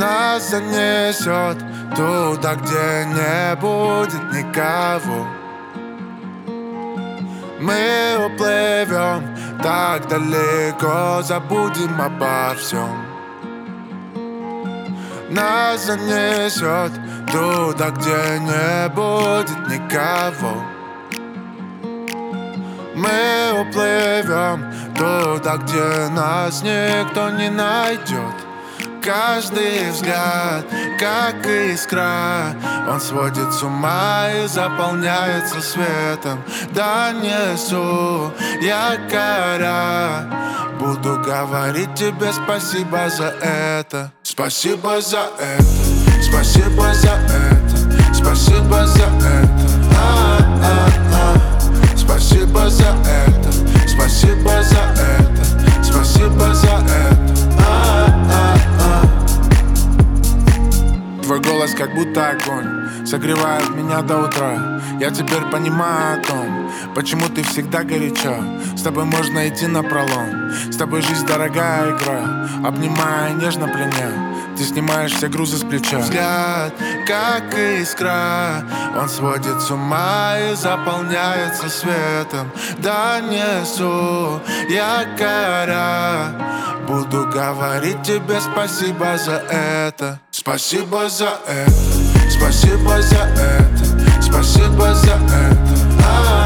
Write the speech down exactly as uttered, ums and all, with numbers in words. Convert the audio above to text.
Нас занесет туда, где не будет никого. Мы уплывем так далеко, забудем обо всем. Нас занесет туда, где не будет никого. Мы уплывем туда, где нас никто не найдет. Каждый взгляд, как искра, он сводит с ума и заполняется светом. Донесу якоря, буду говорить тебе спасибо за это. Спасибо за это, спасибо за это, спасибо за это. А-а-а. Спасибо за это, спасибо за это, спасибо за это. А-а-а. Твой голос как будто огонь, согревает меня до утра. Я теперь понимаю о том, почему ты всегда горяча. С тобой можно идти напролом, с тобой жизнь дорогая игра. Обнимая, нежно пленя, ты снимаешь все грузы с плеча. Взгляд, как искра, он сводит с ума и заполняется светом. Донесу якоря, буду говорить тебе спасибо за это. Спасибо за это, спасибо за это, спасибо за это.